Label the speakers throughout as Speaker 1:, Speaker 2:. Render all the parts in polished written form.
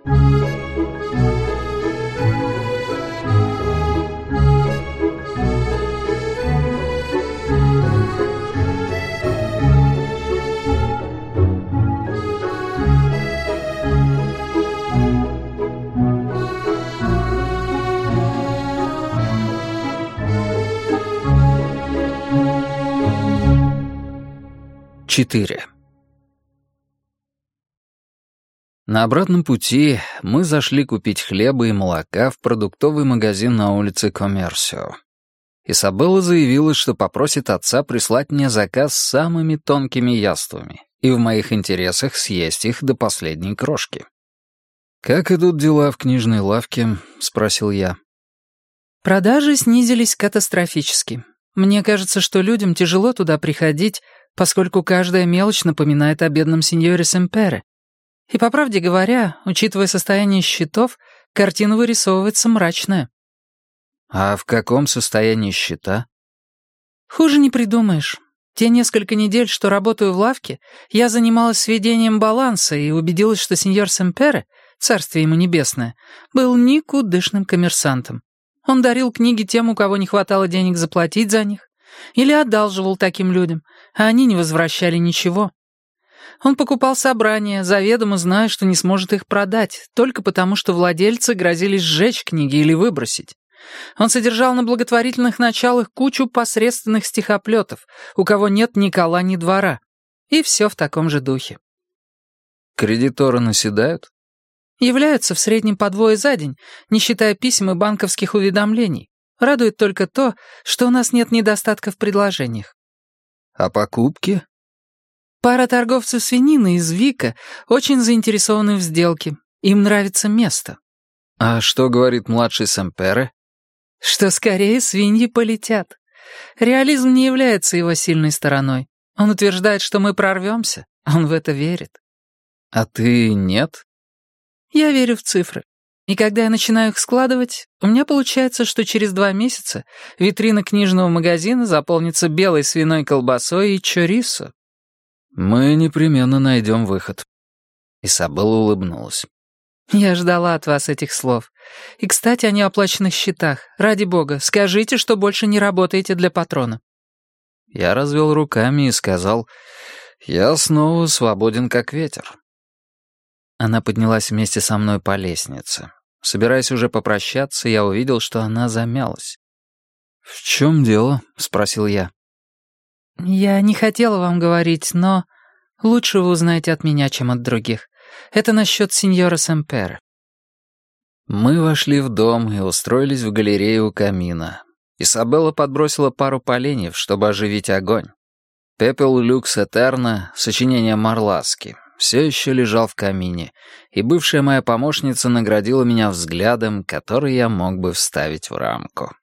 Speaker 1: 4. На обратном пути мы зашли купить хлеба и молока в продуктовый магазин на улице Коммерсио. Изабелла заявила, что попросит отца прислать мне заказ с самыми тонкими яствами, и в моих интересах съесть их до последней крошки. «Как идут дела в книжной лавке?» — спросил я.
Speaker 2: Продажи снизились катастрофически. Мне кажется, что людям тяжело туда приходить, поскольку каждая мелочь напоминает о бедном сеньоре Семпере. И, по правде говоря, учитывая состояние счетов, картина вырисовывается мрачная.
Speaker 1: А в каком состоянии счета?
Speaker 2: Хуже не придумаешь. Те несколько недель, что работаю в лавке, я занималась сведением баланса и убедилась, что сеньор Семпере, царствие ему небесное, был никудышным коммерсантом. Он дарил книги тем, у кого не хватало денег заплатить за них, или одалживал таким людям, а они не возвращали ничего. Он покупал собрания, заведомо зная, что не сможет их продать, только потому, что владельцы грозились сжечь книги или выбросить. Он содержал на благотворительных началах кучу посредственных стихоплетов, у кого нет ни кола, ни двора. И все в таком же духе.
Speaker 1: Кредиторы наседают?
Speaker 2: Являются в среднем по 2 за день, не считая писем и банковских уведомлений. Радует только то, что у нас нет недостатка в предложениях.
Speaker 1: А покупки?
Speaker 2: Пара торговцев свинины из Вика очень заинтересованы в сделке. Им нравится место.
Speaker 1: А что говорит младший Семпере?
Speaker 2: Что скорее свиньи полетят. Реализм не является его сильной стороной. Он утверждает, что мы прорвемся. Он в это верит.
Speaker 1: А ты нет?
Speaker 2: Я верю в цифры. И когда я начинаю их складывать, у меня получается, что через 2 месяца витрина книжного магазина заполнится белой свиной колбасой и чорисо.
Speaker 1: Мы непременно найдем выход. Изабелла улыбнулась.
Speaker 2: Я ждала от вас этих слов. И, кстати, о неоплаченных счетах. Ради бога, скажите, что больше не работаете для патрона.
Speaker 1: Я развел руками и сказал, я снова свободен как ветер. Она поднялась вместе со мной по лестнице. Собираясь уже попрощаться, я увидел, что она замялась. «В чем дело?» — спросил я.
Speaker 2: «Я не хотела вам говорить, но лучше вы узнаете от меня, чем от других. Это насчет сеньора Семпере».
Speaker 1: Мы вошли в дом и устроились в галерее у камина. Изабелла подбросила пару поленьев, чтобы оживить огонь. «Пепел люкс этерна» — сочинение Марласки — все еще лежал в камине, и бывшая моя помощница наградила меня взглядом, который я мог бы вставить в рамку.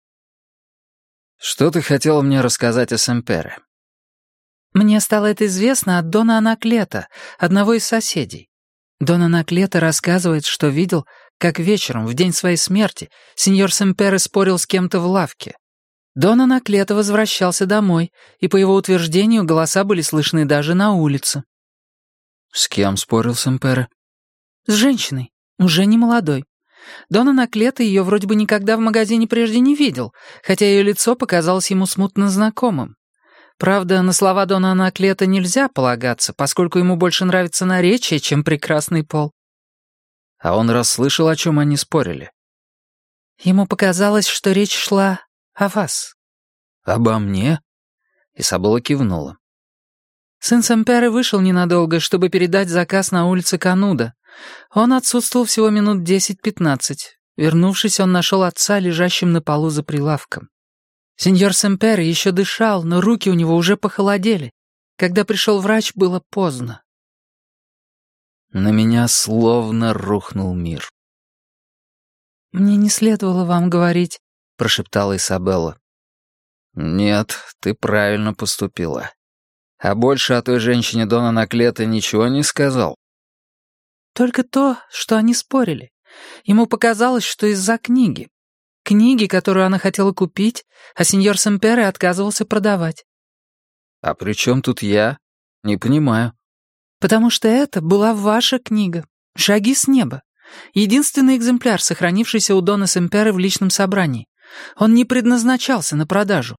Speaker 1: «Что ты хотела мне рассказать о Семпере?»
Speaker 2: «Мне стало это известно от Дона Анаклета, одного из соседей. Дон Анаклета рассказывает, что видел, как вечером, в день своей смерти, сеньор Семпере спорил с кем-то в лавке. Дон Анаклета возвращался домой, и, по его утверждению, голоса были слышны даже на улице».
Speaker 1: «С кем спорил Семпере?»
Speaker 2: «С женщиной, уже не молодой. Дон Анаклета ее вроде бы никогда в магазине прежде не видел, хотя ее лицо показалось ему смутно знакомым. Правда, на слова Дона Анаклета нельзя полагаться, поскольку ему больше нравится наречие, чем прекрасный пол».
Speaker 1: А он расслышал, о чем они спорили.
Speaker 2: «Ему показалось, что речь шла о вас».
Speaker 1: «Обо мне?» Изабелла кивнула.
Speaker 2: Сын Семпере вышел ненадолго, чтобы передать заказ на улице Кануда. Он отсутствовал всего минут 10-15. Вернувшись, он нашел отца, лежащим на полу за прилавком. Сеньор Семпере еще дышал, но руки у него уже похолодели. Когда пришел врач, было поздно.
Speaker 1: На меня словно рухнул мир.
Speaker 2: «Мне не следовало вам говорить», — прошептала Изабелла.
Speaker 1: «Нет, ты правильно поступила. А больше о той женщине Дона Анаклета ничего не сказал?»
Speaker 2: «Только то, что они спорили. Ему показалось, что из-за книги. Книги, которую она хотела купить, а сеньор Семпере отказывался продавать».
Speaker 1: «А при чем тут я? Не понимаю».
Speaker 2: «Потому что это была ваша книга. «Шаги с неба». Единственный экземпляр, сохранившийся у Дона Семперы в личном собрании. Он не предназначался на продажу».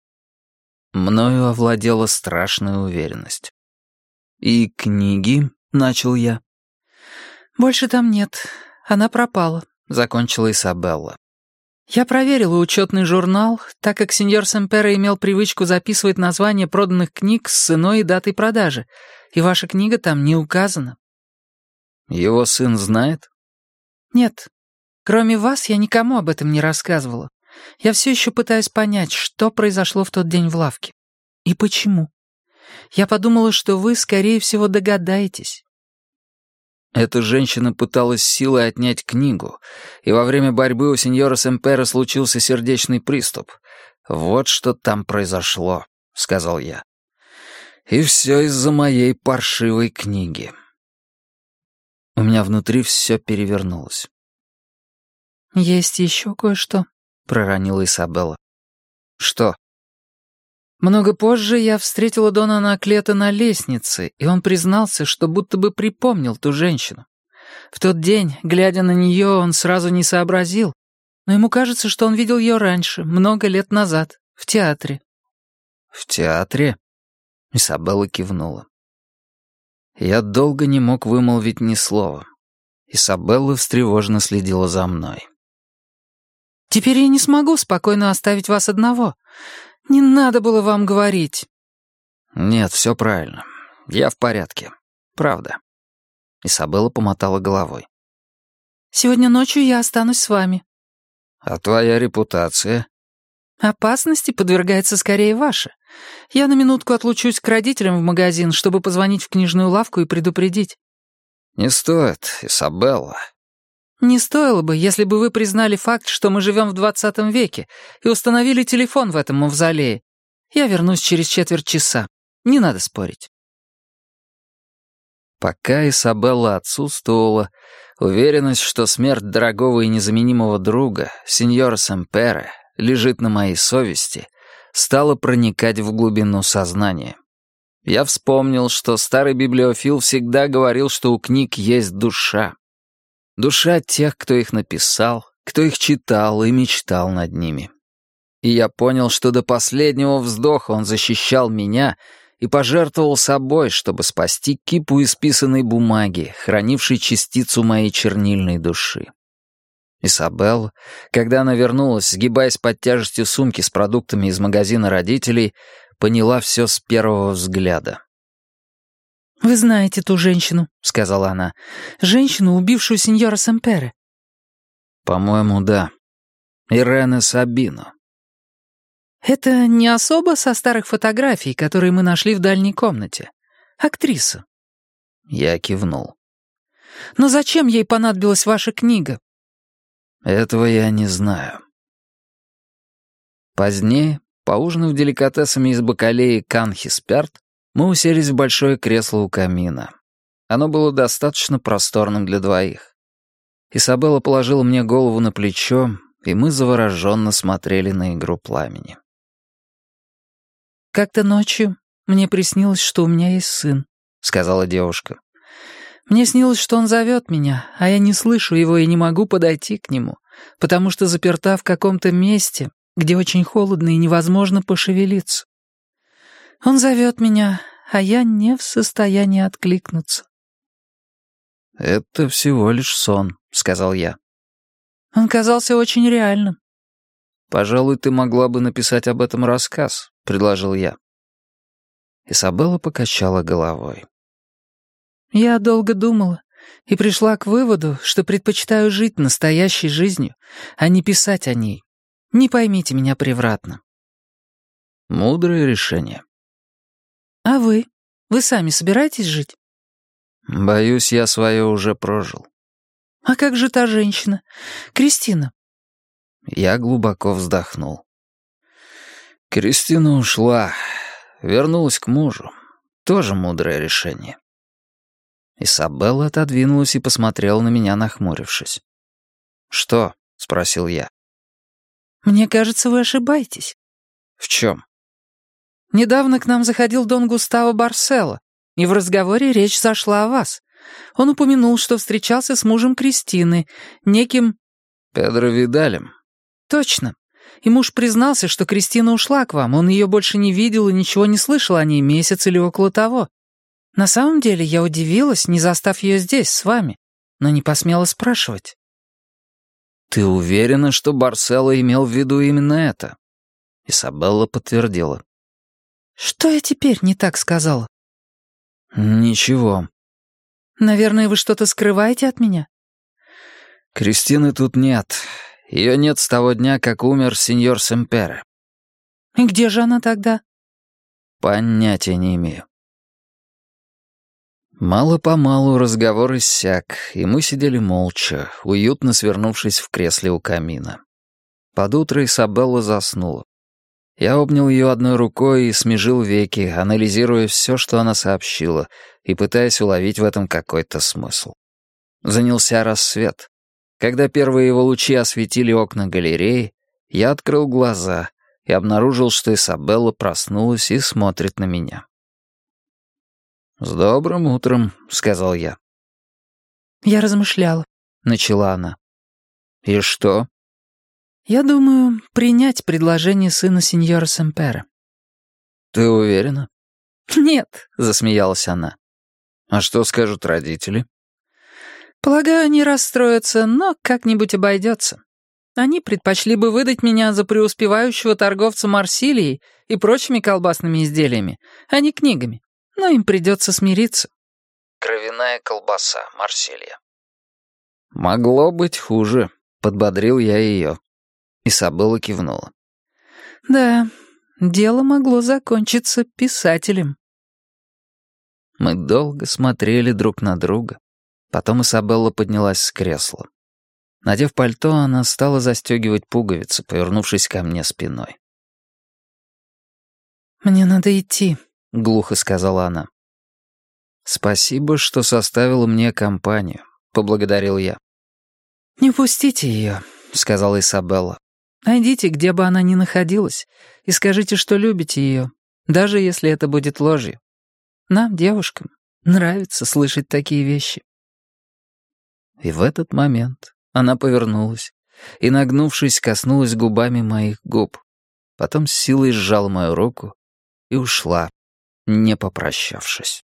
Speaker 1: Мною овладела страшная уверенность. «И книги?» — начал я.
Speaker 2: «Больше там нет. Она пропала», — закончила Изабелла. «Я проверила учетный журнал, так как сеньор Семпера имел привычку записывать названия проданных книг с ценой и датой продажи, и ваша книга там не указана».
Speaker 1: «Его сын знает?»
Speaker 2: «Нет. Кроме вас я никому об этом не рассказывала. Я все еще пытаюсь понять, что произошло в тот день в лавке. И почему. Я подумала, что вы, скорее всего, догадаетесь».
Speaker 1: Эта женщина пыталась силой отнять книгу, и во время борьбы у сеньора Семпера случился сердечный приступ. «Вот что там произошло», — сказал я. «И все из-за моей паршивой книги». У меня внутри все перевернулось.
Speaker 2: «Есть еще кое-что», — проронила Изабелла.
Speaker 1: «Что?»
Speaker 2: «Много позже я встретила Дона Анаклета на лестнице, и он признался, что будто бы припомнил ту женщину. В тот день, глядя на нее, он сразу не сообразил, но ему кажется, что он видел ее раньше, много лет назад, в театре».
Speaker 1: «В театре?» — Изабелла кивнула. Я долго не мог вымолвить ни слова. Изабелла встревоженно следила за мной.
Speaker 2: «Теперь я не смогу спокойно оставить вас одного. Не надо было вам говорить».
Speaker 1: «Нет, все правильно. Я в порядке. Правда». Изабелла помотала головой.
Speaker 2: «Сегодня ночью я останусь с вами».
Speaker 1: «А твоя репутация?»
Speaker 2: «Опасности подвергается скорее ваша. Я на минутку отлучусь к родителям в магазин, чтобы позвонить в книжную лавку и предупредить».
Speaker 1: «Не стоит, Изабелла».
Speaker 2: «Не стоило бы, если бы вы признали факт, что мы живем в 20 веке, и установили телефон в этом мавзолее. Я вернусь через четверть часа. Не надо спорить».
Speaker 1: Пока Изабелла отсутствовала, уверенность, что смерть дорогого и незаменимого друга, сеньора Семпере, лежит на моей совести, стала проникать в глубину сознания. Я вспомнил, что старый библиофил всегда говорил, что у книг есть душа. Душа тех, кто их написал, кто их читал и мечтал над ними. И я понял, что до последнего вздоха он защищал меня и пожертвовал собой, чтобы спасти кипу исписанной бумаги, хранившей частицу моей чернильной души. Изабелла, когда она вернулась, сгибаясь под тяжестью сумки с продуктами из магазина родителей, поняла все с первого взгляда.
Speaker 2: «Вы знаете ту женщину», — сказала она. «Женщину, убившую сеньора Семпере».
Speaker 1: «По-моему, да. Ирена Сабино».
Speaker 2: «Это не особо со старых фотографий, которые мы нашли в дальней комнате. Актриса».
Speaker 1: Я кивнул.
Speaker 2: «Но зачем ей понадобилась ваша книга?»
Speaker 1: «Этого я не знаю». Позднее, поужинав деликатесами из бакалеи канхи-спярт, мы уселись в большое кресло у камина. Оно было достаточно просторным для двоих. Изабелла положила мне голову на плечо, и мы завороженно смотрели на игру пламени.
Speaker 2: «Как-то ночью мне приснилось, что у меня есть сын», — сказала девушка. «Мне снилось, что он зовет меня, а я не слышу его и не могу подойти к нему, потому что заперта в каком-то месте, где очень холодно и невозможно пошевелиться. Он зовет меня, а я не в состоянии откликнуться».
Speaker 1: «Это всего лишь сон», — сказал я.
Speaker 2: Он казался очень реальным.
Speaker 1: «Пожалуй, ты могла бы написать об этом рассказ», — предложил я. Изабелла покачала головой.
Speaker 2: «Я долго думала и пришла к выводу, что предпочитаю жить настоящей жизнью, а не писать о ней. Не поймите меня превратно».
Speaker 1: «Мудрое решение».
Speaker 2: «А вы? Вы сами собираетесь жить?»
Speaker 1: «Боюсь, я свое уже прожил».
Speaker 2: «А как же та женщина? Кристина?»
Speaker 1: Я глубоко вздохнул. Кристина ушла, вернулась к мужу. Тоже мудрое решение. Изабелла отодвинулась и посмотрела на меня, нахмурившись. «Что?» — спросил я.
Speaker 2: «Мне кажется, вы ошибаетесь».
Speaker 1: «В чем?»
Speaker 2: «Недавно к нам заходил Дон Густаво Барсело, и в разговоре речь зашла о вас. Он упомянул, что встречался с мужем Кристины, неким...
Speaker 1: Педро Видалем.
Speaker 2: Точно. И муж признался, что Кристина ушла к вам, он ее больше не видел и ничего не слышал о ней месяц или около того. На самом деле я удивилась, не застав ее здесь, с вами, но не посмела спрашивать.
Speaker 1: Ты уверена, что Барсело имел в виду именно это? Изабелла подтвердила.
Speaker 2: Что я теперь не так сказала?
Speaker 1: Ничего.
Speaker 2: Наверное, вы что-то скрываете от меня?
Speaker 1: Кристины тут нет. Ее нет с того дня, как умер сеньор Семпере.
Speaker 2: И где же она тогда?
Speaker 1: Понятия не имею. Мало-помалу разговор иссяк, и мы сидели молча, уютно свернувшись в кресле у камина. Под утро Изабелла заснула. Я обнял ее одной рукой и смежил веки, анализируя все, что она сообщила, и пытаясь уловить в этом какой-то смысл. Занялся рассвет. Когда первые его лучи осветили окна галереи, я открыл глаза и обнаружил, что Изабелла проснулась и смотрит на меня. «С добрым утром», — сказал я.
Speaker 2: Я размышляла, — начала она.
Speaker 1: «И что?»
Speaker 2: Я думаю, принять предложение сына сеньора Семпера.
Speaker 1: «Ты уверена?»
Speaker 2: Нет, — засмеялась она.
Speaker 1: «А что скажут родители?»
Speaker 2: Полагаю, они расстроятся, но как-нибудь обойдется. Они предпочли бы выдать меня за преуспевающего торговца Марсилией и прочими колбасными изделиями, а не книгами. Но им придется смириться.
Speaker 1: Кровяная колбаса, Марсилия. «Могло быть хуже», — подбодрил я ее. Изабелла кивнула.
Speaker 2: Да, дело могло закончиться писателем.
Speaker 1: Мы долго смотрели друг на друга. Потом Изабелла поднялась с кресла. Надев пальто, она стала застегивать пуговицы, повернувшись ко мне спиной.
Speaker 2: «Мне надо идти», —
Speaker 1: глухо сказала она. «Спасибо, что составила мне компанию», — поблагодарил я.
Speaker 2: «Не пустите ее», — сказала Изабелла. «Найдите, где бы она ни находилась, и скажите, что любите ее, даже если это будет ложью. Нам, девушкам, нравится слышать такие вещи».
Speaker 1: И в этот момент она повернулась и, нагнувшись, коснулась губами моих губ. Потом с силой сжала мою руку и ушла, не попрощавшись.